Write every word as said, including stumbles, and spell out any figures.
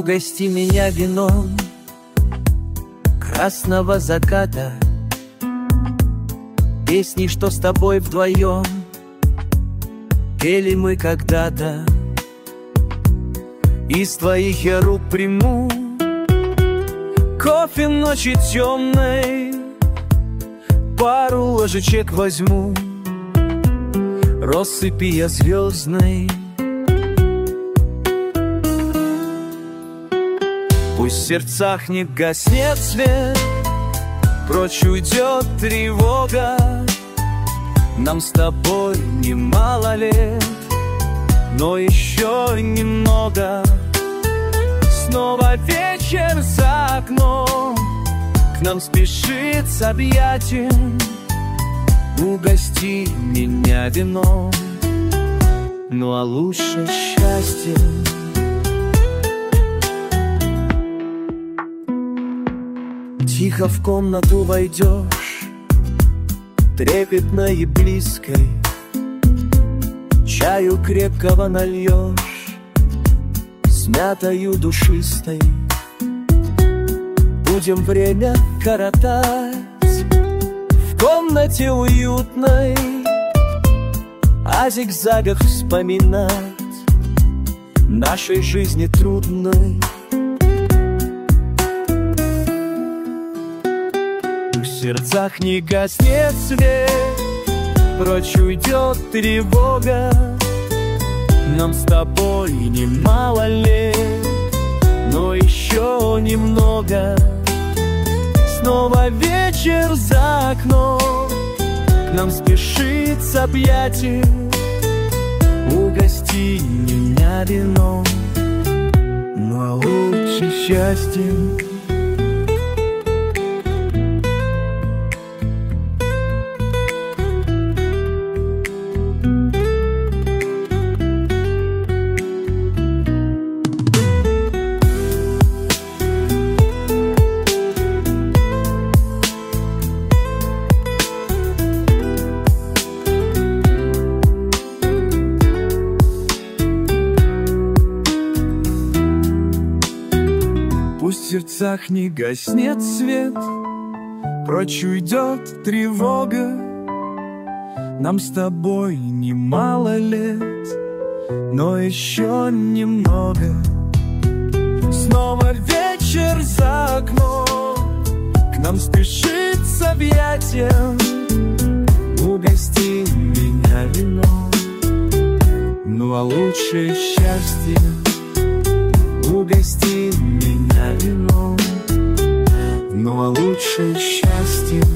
Угости меня вином красного заката, песни, что с тобой вдвоем пели мы когда-то. Из твоих я рук приму кофе ночи темной, пару ложечек возьму россыпи я звездной. Пусть в сердцах не гаснет свет, прочь уйдет тревога. Нам с тобой немало лет, но еще немного. Снова вечер за окном, к нам спешит с объятием. Угости меня вином, ну а лучше счастье. Тихо в комнату войдешь, трепетной и близкой, чаю крепкого нальешь, с мятою душистой. Будем время коротать в комнате уютной, о зигзагах вспоминать нашей жизни трудной. В сердцах не гаснет свет, прочь уйдет тревога. Нам с тобой немало лет, но еще немного. Снова вечер за окном, к нам спешит с объятием. Угости меня вином, ну а лучше счастьем. Пусть в сердцах не гаснет свет, прочь уйдет тревога. Нам с тобой немало лет, но еще немного. Снова вечер за окном, к нам спешит с объятием. Угости меня вином, ну а лучше счастье. Угости меня вином, ну а лучше счастье.